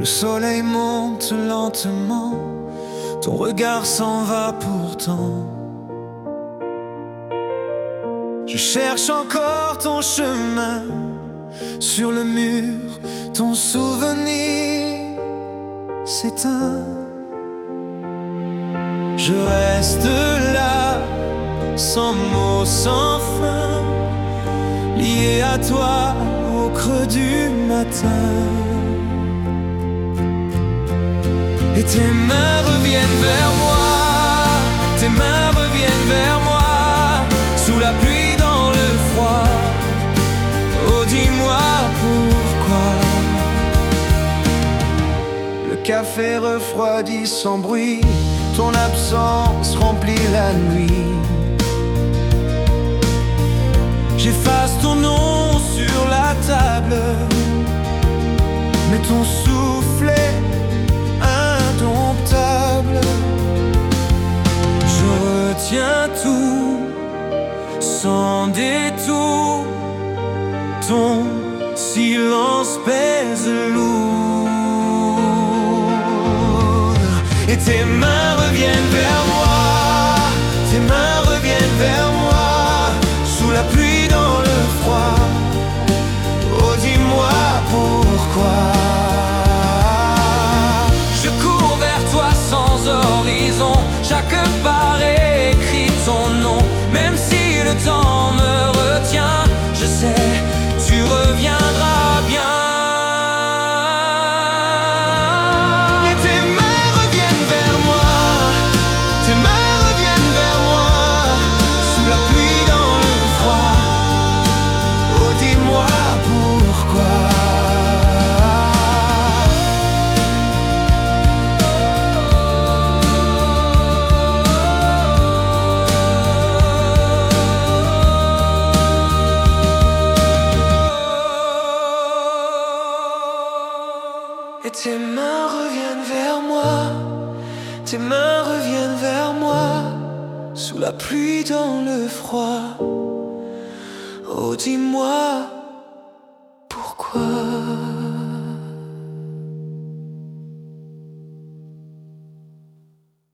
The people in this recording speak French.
soleil monte lentement, ton regard s'en va pourtant. Je cherche encore ton chemin, sur le mur, ton souvenir s'éteint. Je reste là, sans mots, sans fin, lié à toi au creux du matin. Et tes mains reviennent vers moi, tes mains reviennent vers moi, sous la pluie dans le froid. Oh, dis-moi pourquoi. Le café refroidit sans bruit, ton absence remplit la nuit. J'efface ton nom sur la table, mais ton souffle est indomptable. Je retiens tout, sans détour, ton silence pèse lourd. Et tes mains reviennent vers moi, tes mains reviennent vers moi, sous la pluie dans le froid. Oh, dis-moi pourquoi. Je cours vers toi sans horizon, chaque pas écrit ton nom. Même si le temps me retient, je sais, tu reviendras bien. Et tes mains reviennent vers moi, tes mains reviennent vers moi, sous la pluie dans le froid. Oh, dis-moi pourquoi.